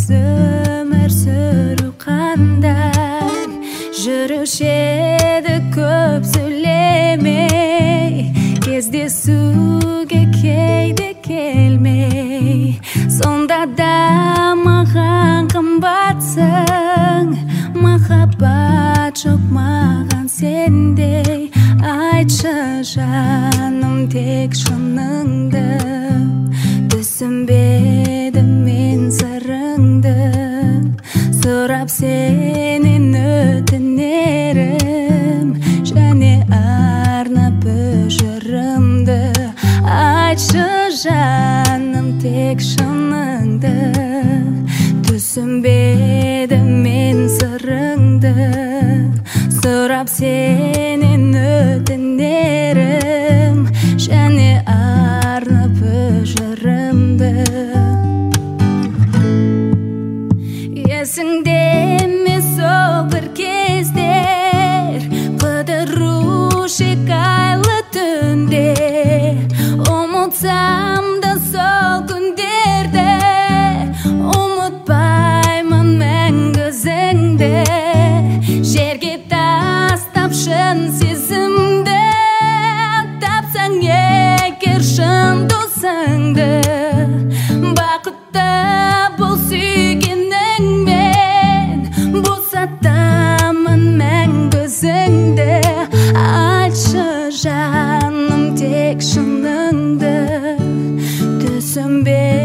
өмір сүру қандай жүруші еді көп сөйлемей кездесуге кейде келмей сонда да маған қымбатсың махаббат жоқ маған сендей айтшы жаным тек шыныңды түсінбедім мен сырыңды сұрап сенен өтінерім және арнап жырымды айтшы жаным тек шыныңды түсінбедім мен сырыңды сұрап сенен өтінерім және арнап жырымды есіңде ме сол бір кездер қыдырушы айлы түнде ұмытсам да сол күндерді ұмытпаймын мәңгі өзіңді жерге тастап шын сезімді тапсаң егер шын досыңды бақытты бол сүйгеніңмен босатамын мәңгі өзіңді айтшы жаным тек шыныңды түсінбе